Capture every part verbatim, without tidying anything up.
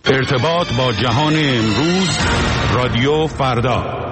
ارتباط با جهان امروز، رادیو فردا.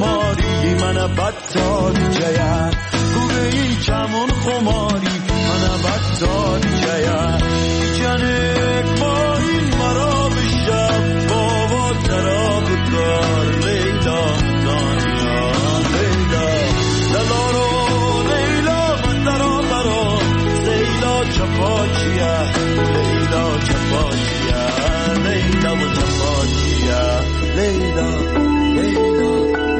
من بدتاری جایم گوی چمون خماری من batton jaya janek mohin maro bishab baba tarab kar leila danya leila dalaro leila bandaro baro leila chapachiya leila chapachiya leila chapachiya leila leila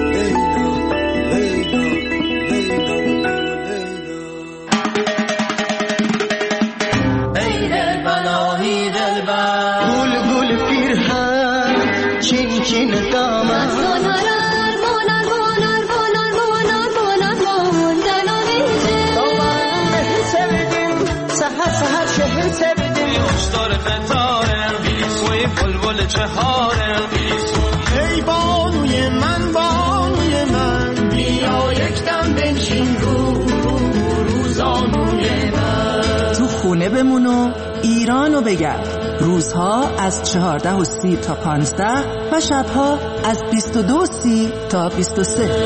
ای بانوی من بانوی من بیا یکدم بنشین رو رو روزانوی من تو خونه بمون و ایرانو بگرد. روزها از چهارده و سی تا پانزده و شبها از بیست و دو و سی تا بیست و سه.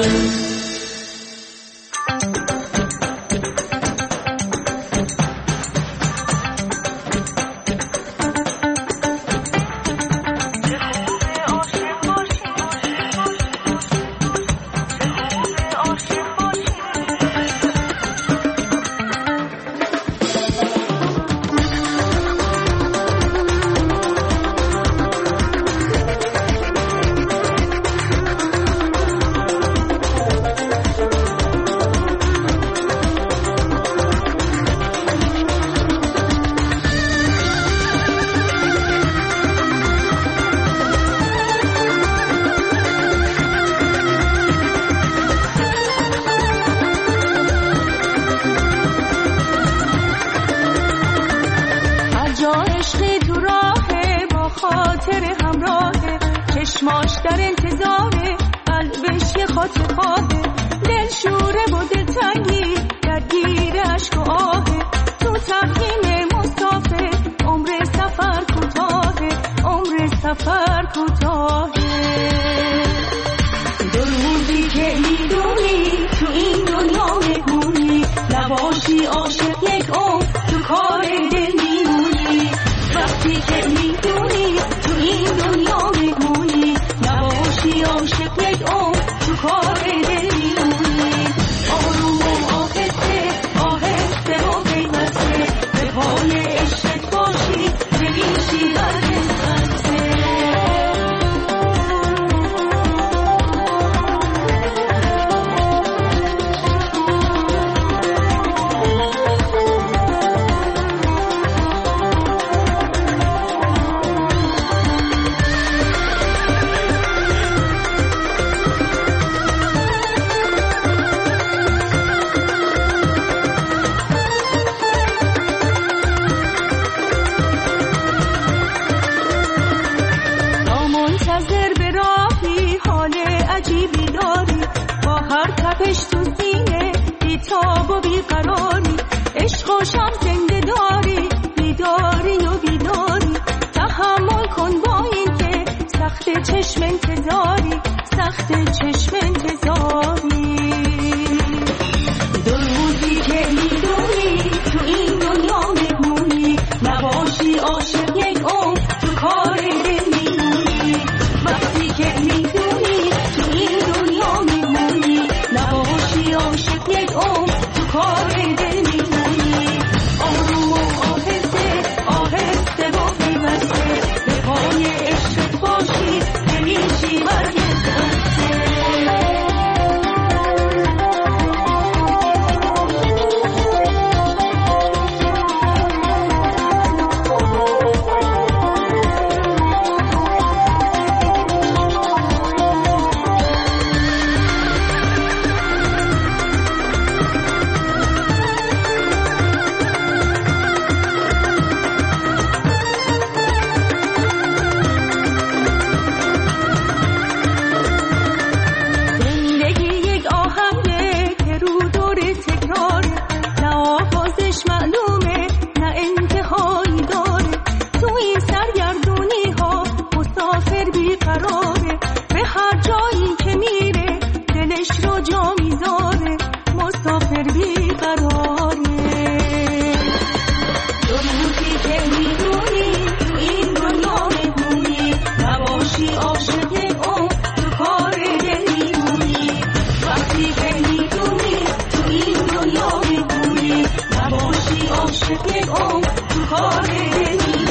عاشق یک عمر تو کار دلی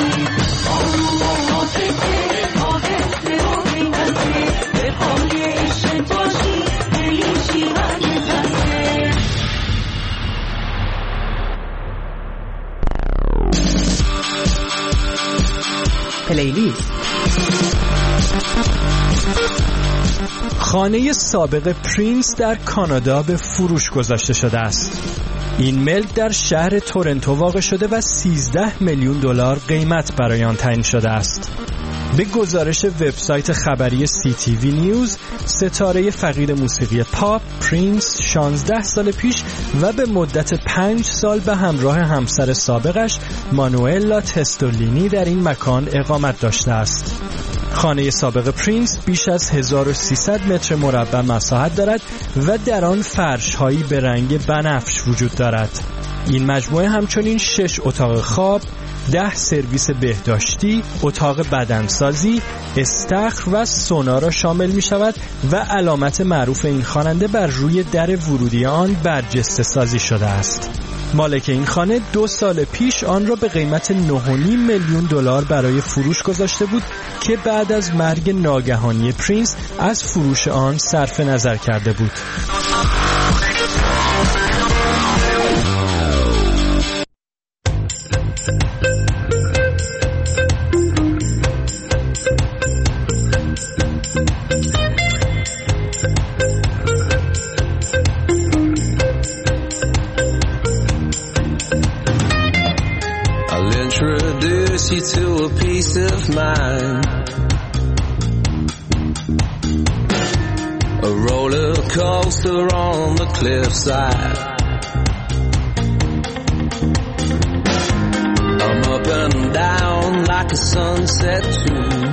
آروم سکه آهسته و بی‌نظره به پای عشق باشی دلیشی و نزده پلیلیست. خانه سابق پرینس در کانادا به فروش گذاشته شده است. این ملک در شهر تورنتو واقع شده و سیزده میلیون دلار قیمت برای آن تعیین شده است. به گزارش وبسایت خبری سی تی وی نیوز، ستاره فقید موسیقی پاپ پرینس شانزده سال پیش و به مدت پنج سال به همراه همسر سابقش مانوئلا تستولینی در این مکان اقامت داشته است. خانه سابق پرینس بیش از هزار و سیصد متر مربع مساحت دارد و در آن فرش‌هایی به رنگ بنفش وجود دارد. این مجموعه همچنین شش اتاق خواب، ده سرویس بهداشتی، اتاق بدنسازی، استخر و سونا را شامل می شود و علامت معروف این خواننده بر روی در ورودی آن برجسته سازی شده است. مالک این خانه دو سال پیش آن را به قیمت نه و نیم میلیون دلار برای فروش گذاشته بود که بعد از مرگ ناگهانی پرینس از فروش آن صرف نظر کرده بود. Introduce you to a peace of mind, a roller coaster on the cliffside. I'm up and down like a sunset tune.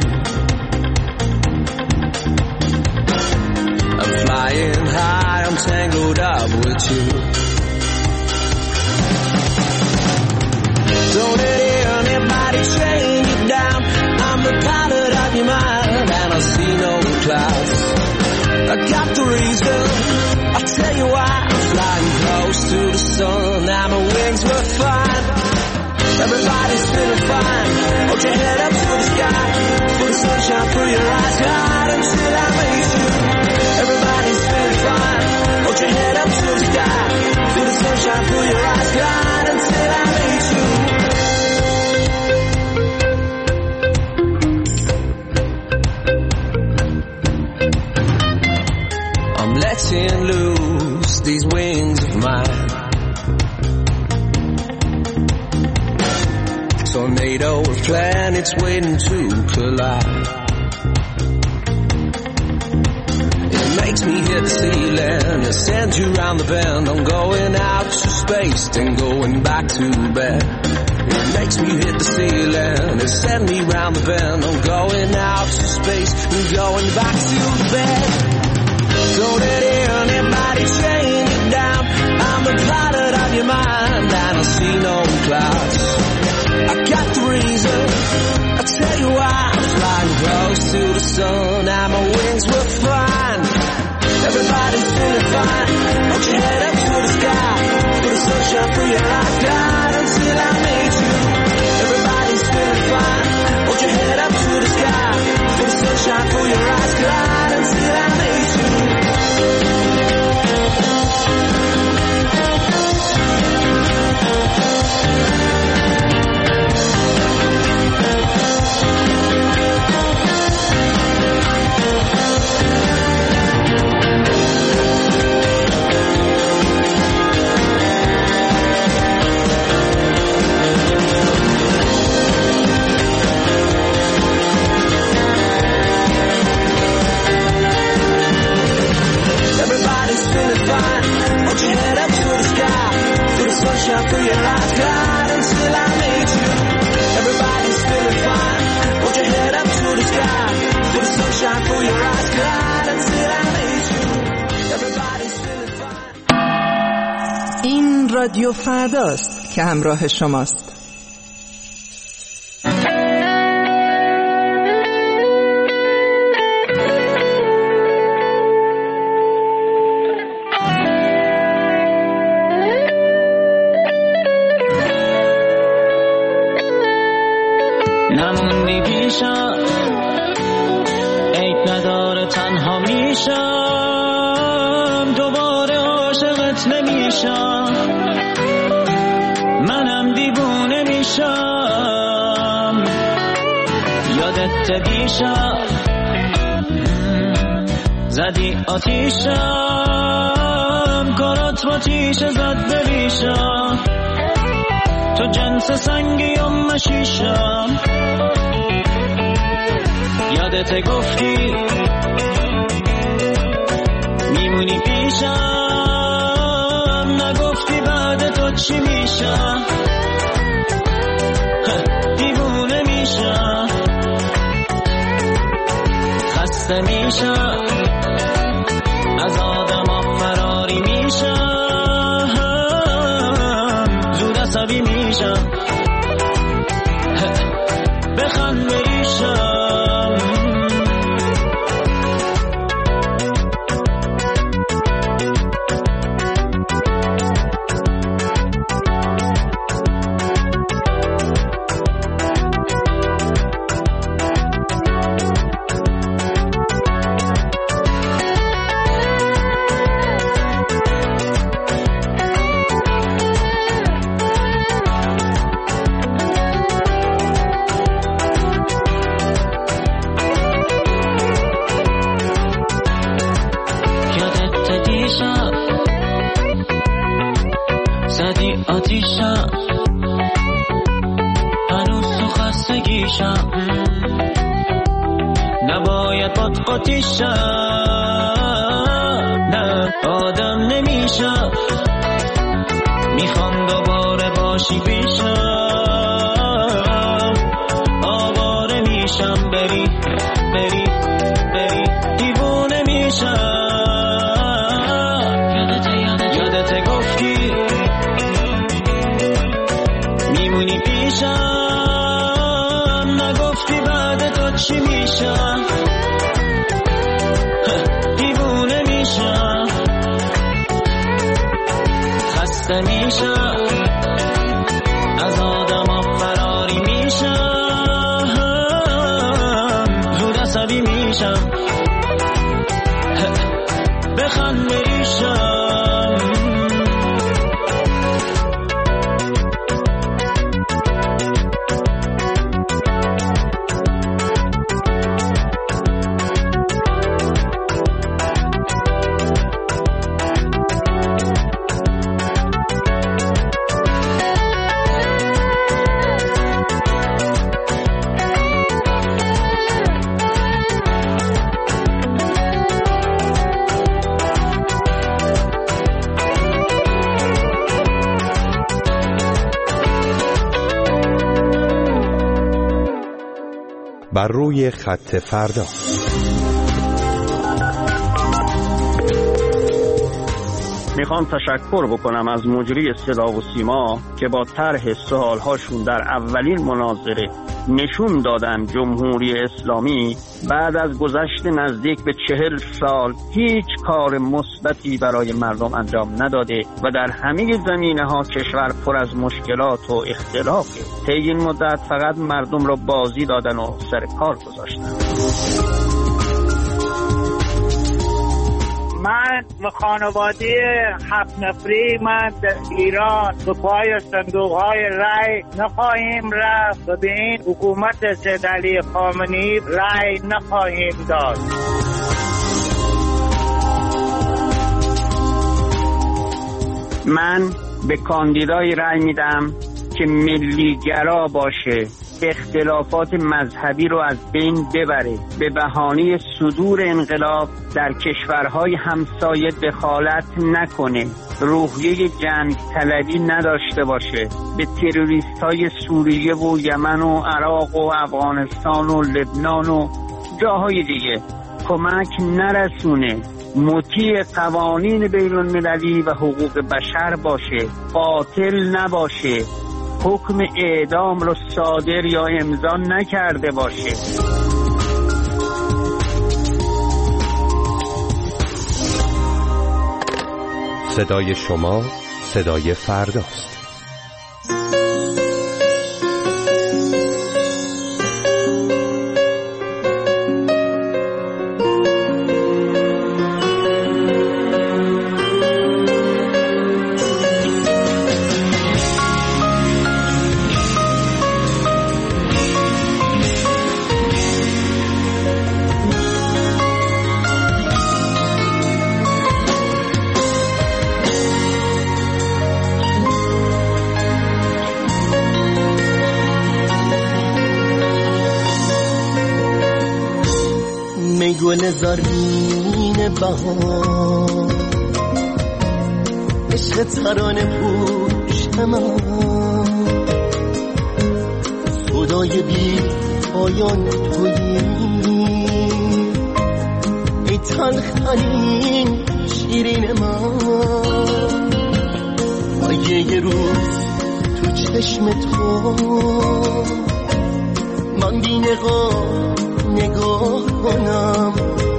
I'm flying high, I'm tangled up with you. Don't let anybody chain you down. I'm the pilot of your mind, and I see no clouds. I got the reason, I'll tell you why. I'm flying close to the sun, and my wings were fine. Everybody's feeling fine. Hold your head up to the sky, for the sunshine through your eyes. Hide until I meet you. Everybody's feeling fine. Hold your head up to the sky, for the sunshine through your eyes. Hide until I meet you. Letting loose these wings of mine. Tornado of planets waiting to collide. It makes me hit the ceiling, it sends you round the bend. I'm going out to space, then going back to bed. It makes me hit the ceiling, it sends me round the bend. I'm going out to space, and going back to bed. Don't let anybody chain you down. I'm the pilot of your mind, and I see no clouds. I got the reason, I'll tell you why. I'm flying close to the sun, and my wings were fine. Everybody's feeling fine. Hold your head up to the sky, for the sunshine through your eyes. Glide until I meet you. Everybody's feeling fine. Hold your head up to the sky, for the sunshine through your eyes. Glide until I meet you. این رادیو فرداست که همراه شماست. نموندی پیشم، عیب نداره تنها میشم، دوباره عاشقت نمیشم، منم دیوونه میشم. یادت دیشب زدی آتیشم، کارات با تیشه زد بریشم، تو جنس سنگی و مشیشم. یادت گفتی میمونی پیشم، نگفتی بعد تو چی میشم، دیوونه میشم، خسته میشم، از آدم فراری میشم، زود عصبی میشم، بخند بریشم. زدی آتیشم، هنوز تو خستگیشم، نباید باد قاطیشم، نه آدم نمیشم، میخوام دوباره باشی پیشم، آواره میشم، بری بری بری دیوونه میشم. یادت گفتی میمونی پیشم، نگفتی بعد تو چی میشم، دیوونه میشم، خسته میشم، از آدم فراری میشم، زود عصبی میشم، بخند بریشم. بر روی خط فردا. میخوام تشکر بکنم از مجری صدا و سیما که با طرح سوالهاشون در اولین مناظره نشون دادن جمهوری اسلامی بعد از گذشت نزدیک به چهل سال هیچ کار مثبتی برای مردم انجام نداده و در همه زمینه‌ها کشور پر از مشکلات و اختلافه. طی این مدت فقط مردم را بازی دادن و سر کار گذاشتن. من و خانواده هفت نفری من در ایران به پای صندوق‌های رای نخواهیم رفت و به این حکومت سید علی خامنه‌ای رای نخواهیم داد. من به کاندیدای رای میدم که ملی‌گرا باشه، اختلافات مذهبی رو از بین ببره، به بهانه صدور انقلاب در کشورهای همسایه دخالت نکنه، روحیه جنگ طلبی نداشته باشه، به تروریست‌های سوریه و یمن و عراق و افغانستان و لبنان و جاهای دیگه کمک نرسونه، مطیع قوانین بین‌المللی و حقوق بشر باشه، قاتل نباشه، حکم اعدام رو صادر یا امضا نکرده باشه. صدای شما صدای فرداست. گل زرین بهار، عشق ترانه پوش من، خدای بی پایان تویی، ای تلخترین شیرین من. اگه یه روز تو چشم تو من بی نقاب نگاه کنم،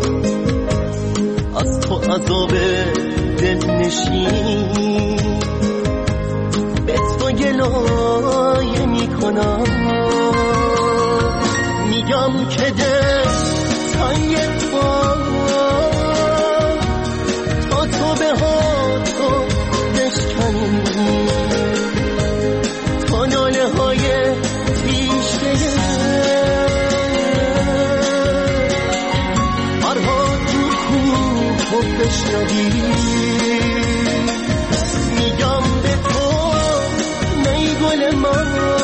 از تو عذاب دل نشین به تو گلایه میکنم. میگم که دل تنگ تو تا تو به ها تو بشکنی، تا ناله های تیشه فرهاد تو کوه بشنوی. میگم به تو نی گل من،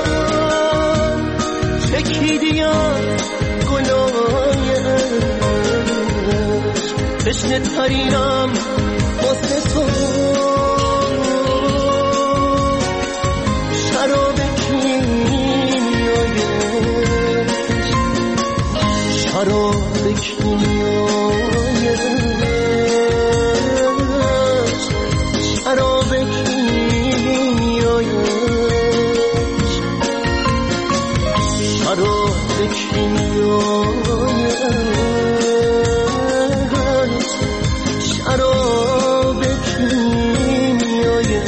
چکیدی از گلای عشق، تشنه ترینم واسه تو. شراب کیمیای شراب کیمیای شراب کیمیای شراب کیمیای شراب کیمیای.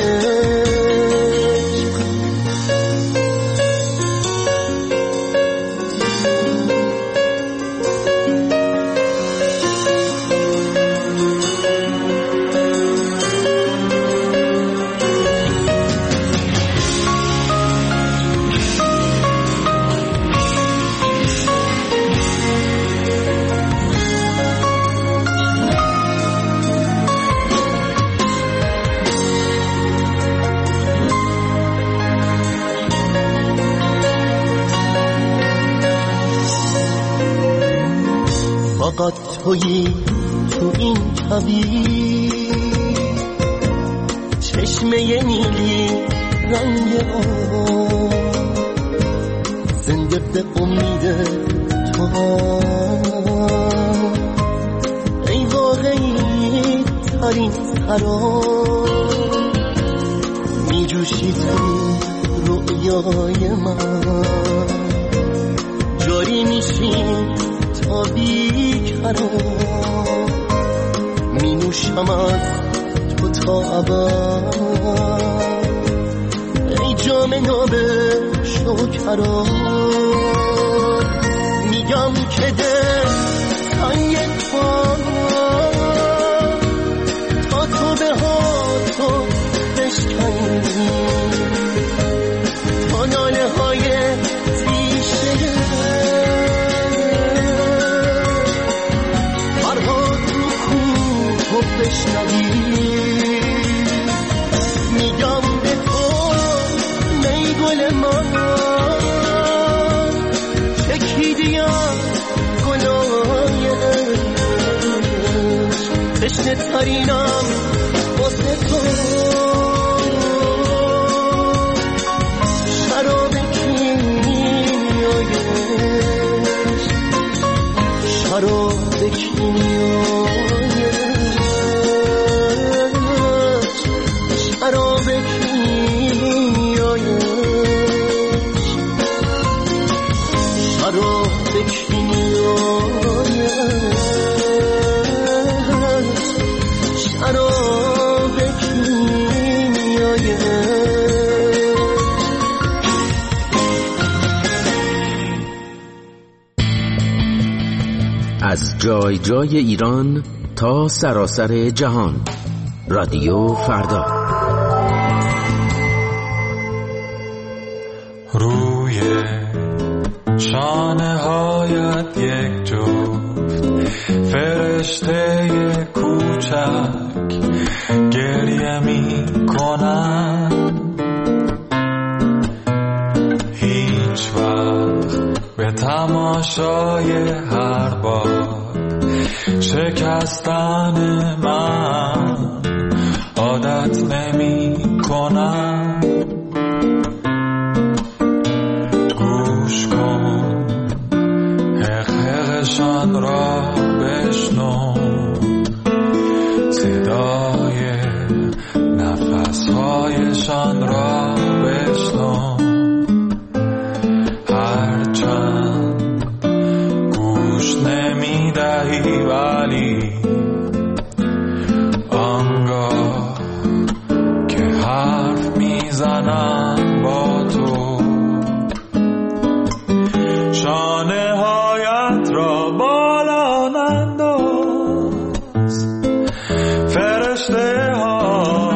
فقط تویی تو این کویر، چشمه نیلی رنگ آب، زنده به امید تو. ای واقعی ترین سراب، می جوشی تو رویای من، جاری میشی تا بیکرار، می نوشم از تو تا ابد. ای جام ناب شکرا، میگم که دل تنگ تو تا تو به ها تو بشکنی، تا ناله های تیشه بشنوی. میگم به تو نی گل من، چکیدی از گلای عشق، تشنه ترینم واسه تو. شراب کیمیای شراب کیمیای شراب کیمیای شراب کیمیای شراب کیمیای. از جای جای ایران تا سراسر جهان، رادیو فردا. روی شانه هایت یک جفت فرشته کوچک گریه می کنن، هیچ وقت به تماشای هر باد شکستن من عادت نمی کنم. گوش کن حقیقشان را بشنو، صدای نفسهایشان را بشنو. هرچند گوش نمی دهی ولی آنگاه که حرف میزنم با تو، شانه هایت را بالا ننداز. فرشته ها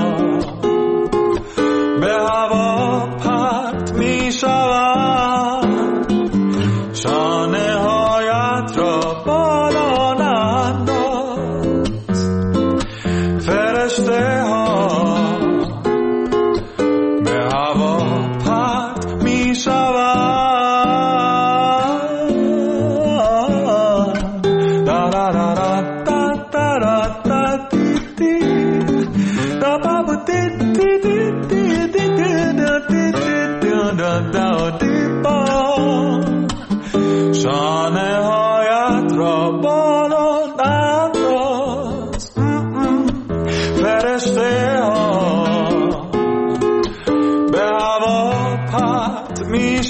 به هوا پرت می شوند، شانه هایت را بالا ننداز. فرشته ها به هوا پرت می شوند. دا دا دا دا دا دا دا دی دی دا بابا دی دی دی دی دی دا دی دی دا دا دی با. شانه هایت را بالا ننداز. فرشته ها به هوا پرت می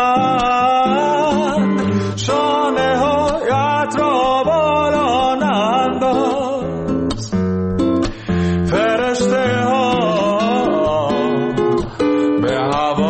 شوند، شانه هایت را بالا ننداز. فرشته ها به هوا